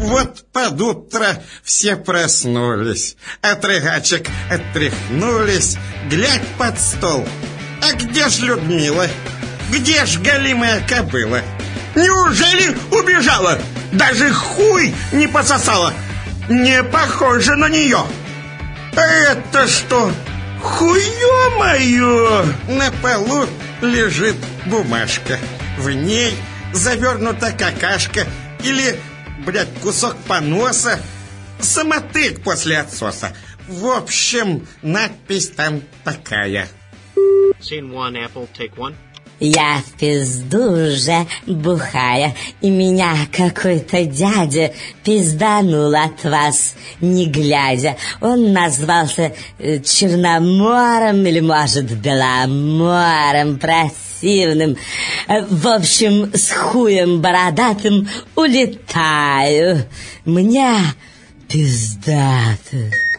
Вот под утро все проснулись, от рыгачек отряхнулись, глядь под стол. А где ж Людмила? Где ж голимая кобыла? Неужели убежала? Даже хуй не пососала? Не похоже на нее. Это что? Хуё мое! На полу лежит бумажка. В ней завернута какашка или, блядь, кусок поноса. Самотык после отсоса. В общем, надпись там такая. Scene one, Apple, take one. Я в пизду уже бухая, и меня какой-то дядя пизданул от вас, не глядя. Он назвался Черномором или, может, Беломором, противным. В общем, с хуем бородатым улетаю. Мне пиздато.